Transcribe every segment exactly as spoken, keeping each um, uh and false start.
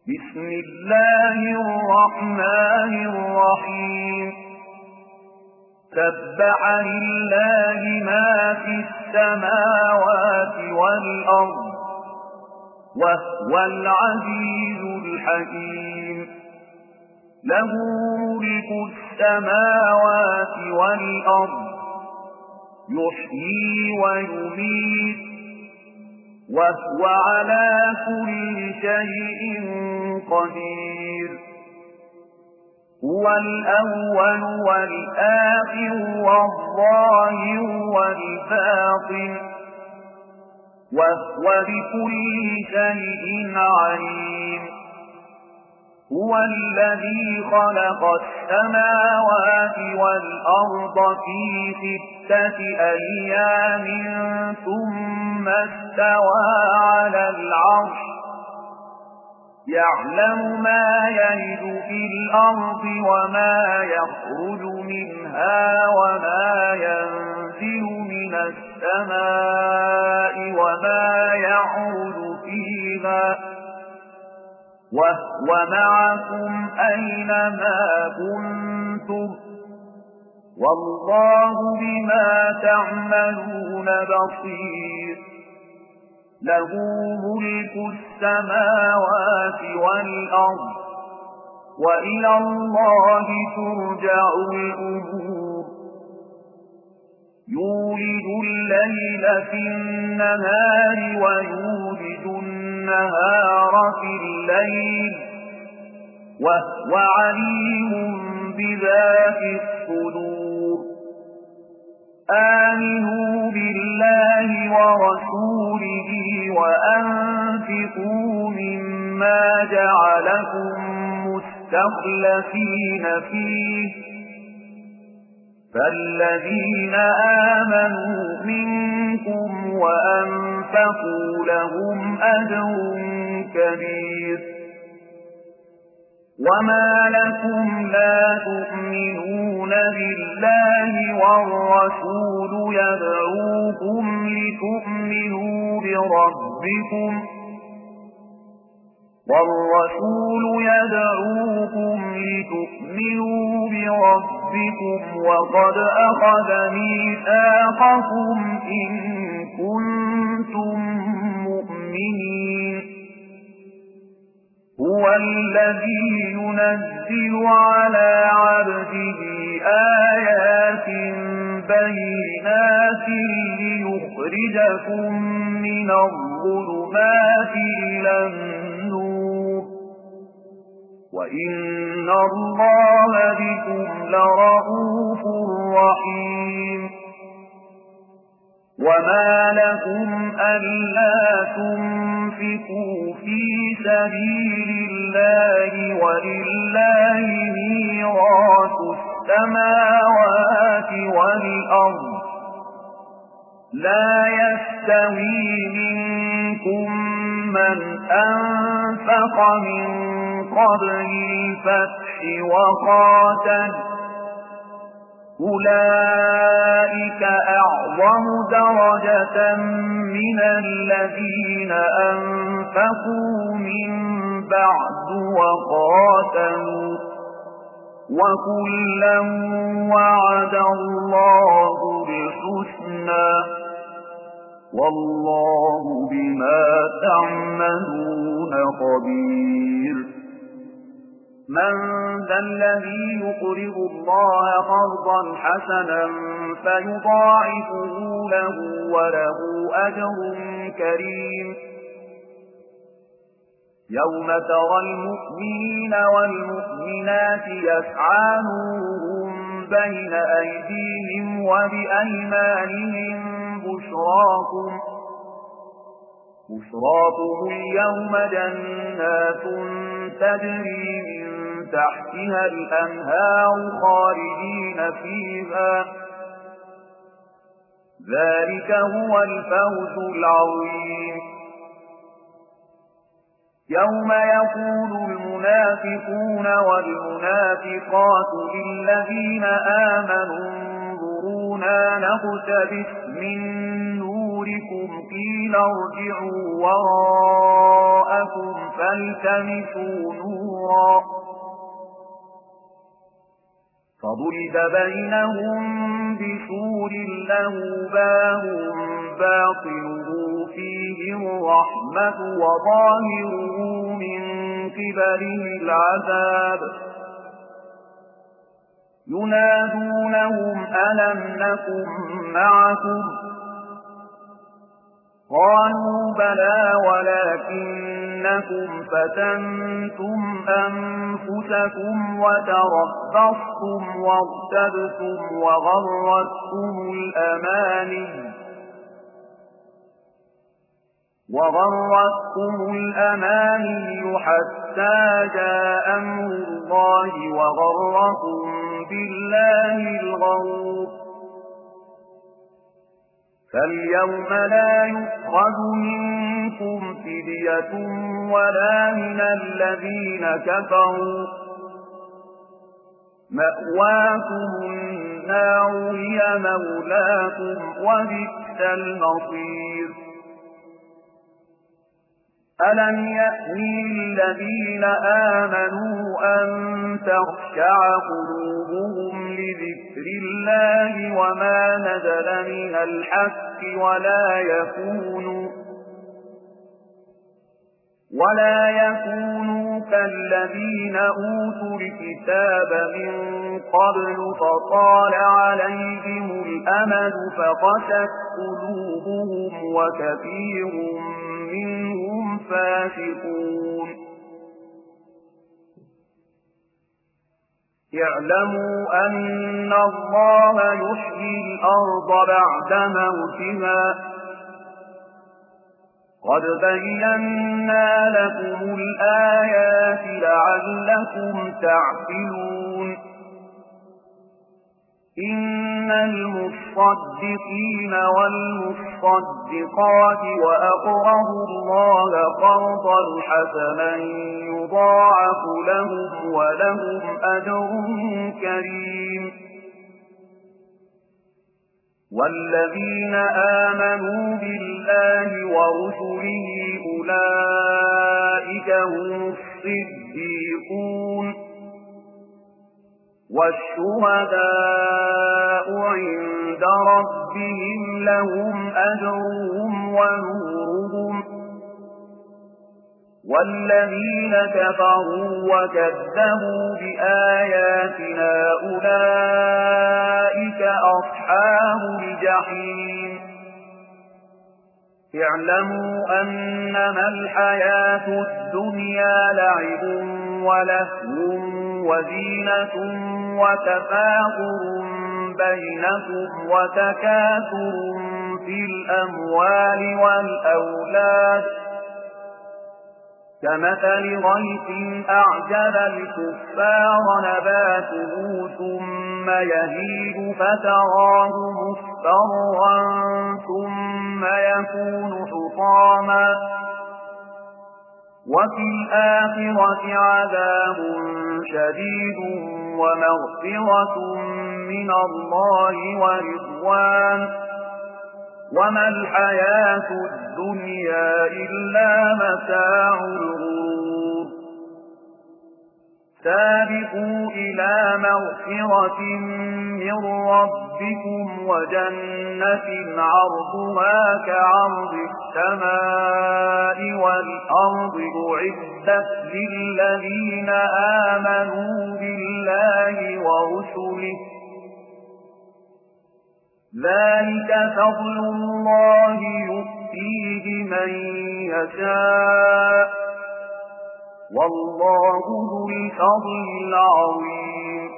بسم الله الرحمن الرحيم سبح لله ما في السماوات والأرض وهو العزيز الحكيم له ملك السماوات والأرض يحيي ويميت وهو على كل شيء قدير هو الأول والآخر والظاهر والباطن وهو بكل شيء عليم هو الذي خلق السماوات والأرض في ستة أيام ثم استوى على العرش يعلم ما يلج في الأرض وما يخرج منها وما ينزل من السماء وما يعرج فيها وهو معكم أينما كنتم والله بما تعملون بصير له ملك السماوات والأرض وإلى الله ترجع الأمور يولد الليل في النهار ويولد النهار في الليل وهو عليم بذات الصدور آمنوا بالله ورسوله وأنفقوا مما جعلكم مستخلفين فيه فالذين آمنوا منكم وأنفقوا لهم أجر كبير وما لكم لا تؤمنون بالله والرسول يدعوكم لتؤمنوا بربكم والرسول يدعوكم لتؤمنوا بربكم وقد أخذ ميثاقكم إن كنتم مؤمنين هو الذي ينزل على عبده آيات بينات ليخرجكم من الظلمات إلى النور وإن الله بكم لرؤوف رحيم وما لكم ألا تنفقوا في سبيل الله ولله ميراث السماوات والأرض لا يستوي منكم من أنفق من قبل الفتح وقاتل أولئك أعظم درجة من الذين أنفقوا من بعد وقاتلوا وكلا وعد الله الحسنى والله بما تعملون خبير من ذا الذي يقرض الله قرضا حسنا فيضاعفه له وله أجر كريم يوم ترى المؤمنين والمؤمنات يسعى نورهم بين أيديهم وبأيمانهم بشراكم بشراكم اليوم جنات تجري من تحتها الأنهار خالدين فيها ذلك هو الفوز العظيم يوم يقول المنافقون والمنافقات للذين آمنوا انظرونا نقتبس من نوركم صدوركم قيل ارجعوا وراءكم فالتمسوا نورا فضرب بينهم بسور له باب باطنه فيه الرحمة وظاهره من قبله العذاب ينادونهم ألم نكن معكم قالوا بلى ولكنكم فتنتم أنفسكم وتربصتم وارتبتم وغرتكم الأماني وغرتكم الأماني حتى جاء أمر الله وغركم بالله الغرور فاليوم لا يؤخذ منكم فدية ولا من الذين كفروا مأواكم النار هي مولاكم وبئس المصير ألم يأني الذين آمنوا أن تخشع قلوبهم لذكر الله وما نزل من الحق ولا يكونوا ولا يكونوا كالذين أوتوا الكتاب من قبل فطال عليهم الأمد فقست قلوبهم وكثير منهم فاسقون اعلموا أن الله يحيي الأرض بعد موتها قد بينا لكم الآيات لعلكم تعقلون إن المصدقين والمصدقات وأقرضوا الله قرضا حسنا يضاعف لهم ولهم أجر كريم والذين آمنوا بالله ورسله أولئك هم الصديقون والشهداء عند ربهم لهم أجرهم ونورهم والذين كفروا وكذبوا بآياتنا أولئك أصحاب الجحيم اعلموا أنما الحياة الدنيا لعب ولهو وزينة وتفاخر بينكم وتكاثر في الأموال والأولاد كمثل غيث أعجب الكفار نباته ثم يهيج فتراه مصفرا ثم يكون حطاما وفي الآخرة عذاب شديد ومغفرة من الله ورضوان وما الحياة الدنيا إلا متاع الغرور سابقوا إلى مغفرة من ربكم وجنة عرضها كعرض السماء والأرض أعدت للذين آمنوا بالله ورسله ذلك فضل الله يؤتيه من يشاء والله ذو الفضل العظيم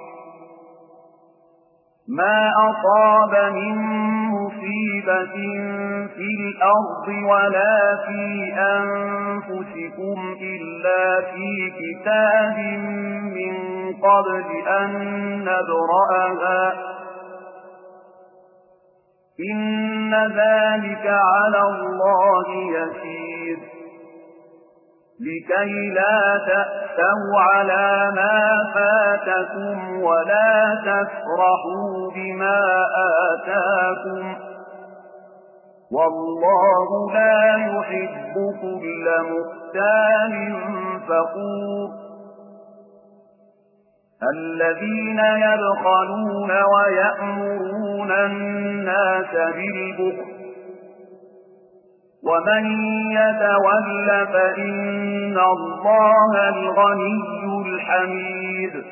ما أصاب من مصيبة في الأرض ولا في أنفسكم إلا في كتاب من قبل أن نبرأها إن ذلك على الله يسير لكي لا تأسوا على ما فاتكم ولا تفرحوا بما آتاكم والله لا يحب كل مختال فخور الذين يبخلون ويأمرون الناس بالبخل ومن يتول فإن الله الغني الحميد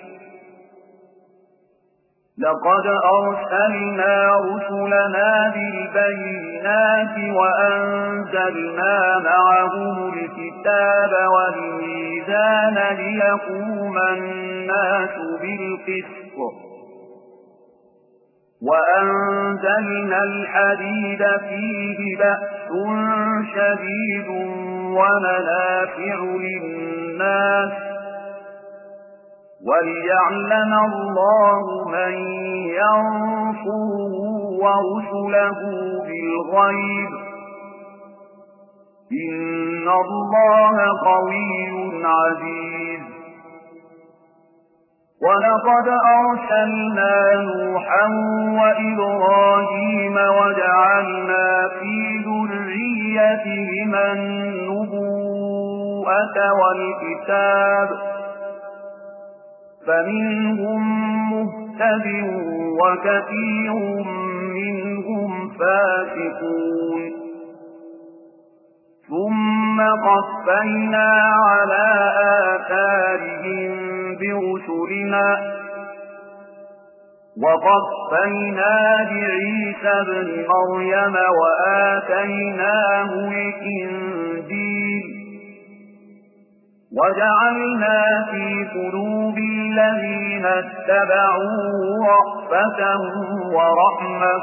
لقد أرسلنا رسلنا بالبينات وأنزلنا معهم الكتاب والميزان ليقوم الناس بالقسط وأنزلنا الحديد فيه بأس شديد ومنافع للناس وليعلم الله من ينصره ورسله بالغيب إن الله قوي عزيز ولقد أرسلنا نوحا وإبراهيم وجعلنا في ذريتهما النبوة والكتاب فمنهم مهتد وكثير منهم فاسقون ثم قفينا على آثارهم برسلنا وقفينا بعيسى ابن مريم وآتيناه الإنجيل وجعلنا في قلوب الذين اتبعوه رأفة ورحمة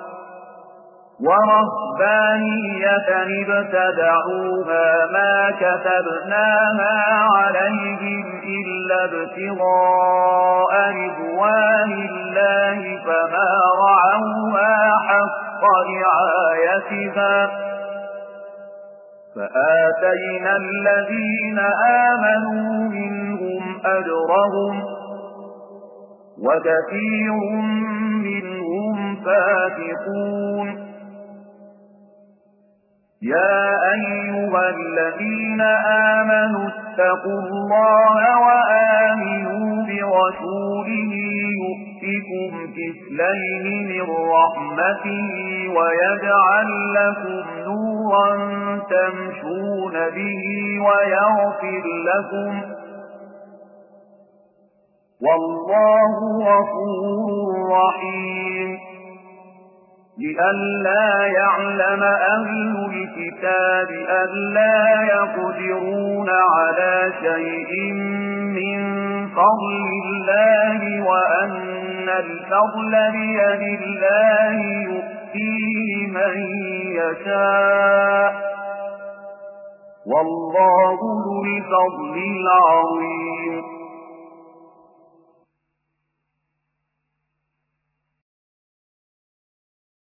ورهبانية ابتدعوها ما كتبناها عليهم إلا ابتغاء رضوان الله فما رعوها حق رعايتها فآتينا الذين آمنوا منهم أجرهم وكثير منهم فاسقون يا أيها الذين آمنوا اتقوا الله وآمنوا برسوله يؤتكم كفلين من رحمته ويجعل لكم نورا تمشون به ويغفر لكم والله غفور رحيم لئلا يعلم أهل الكتاب ألا يقدرون على شيء من فضل الله وأن الفضل بيد الله يؤتيه من يشاء والله ذو الفضل العظيم